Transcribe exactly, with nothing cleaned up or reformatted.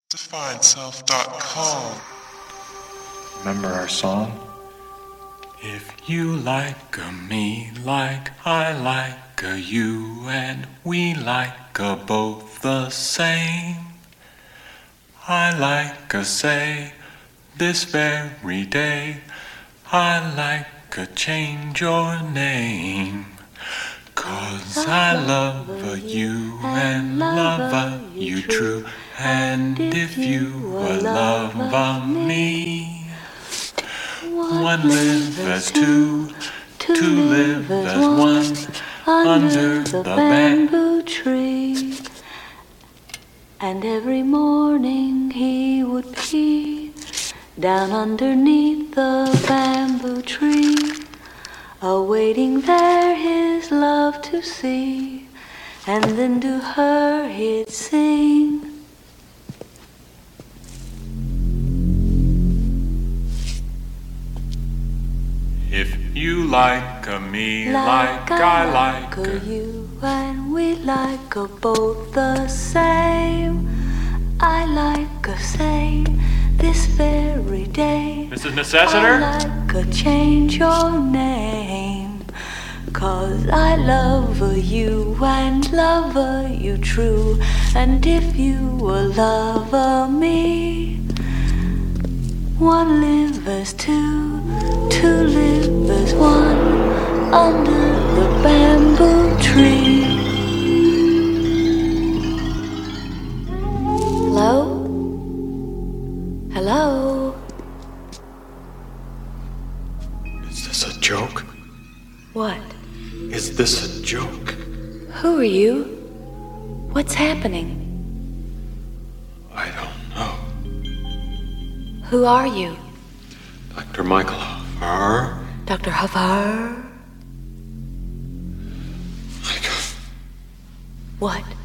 Define self dot com. Remember our song? If you like a me like I like a you and we like a both the same, I like a say this very day, I like a change your name. Cause I love a you and love a you true. And if you a love of me, one live as two, two live as one, under the bamboo tree. And every morning he would pee down underneath the bamboo tree, awaiting there his love to see, and then to her he'd sing. If you like a me like, like I like a a you and we like a both the same, I like a say this very day, Missus Necessiter? I like a change your name. Cause I love a you and love a you true. And if you a love a me, one live as two, two live as one, under the bamboo tree. Hello? Hello? Is this a joke? What? Is this a joke? Who are you? What's happening? I don't know. Who are you? Doctor Michael Hoffer. Doctor Hoffer? Michael. What?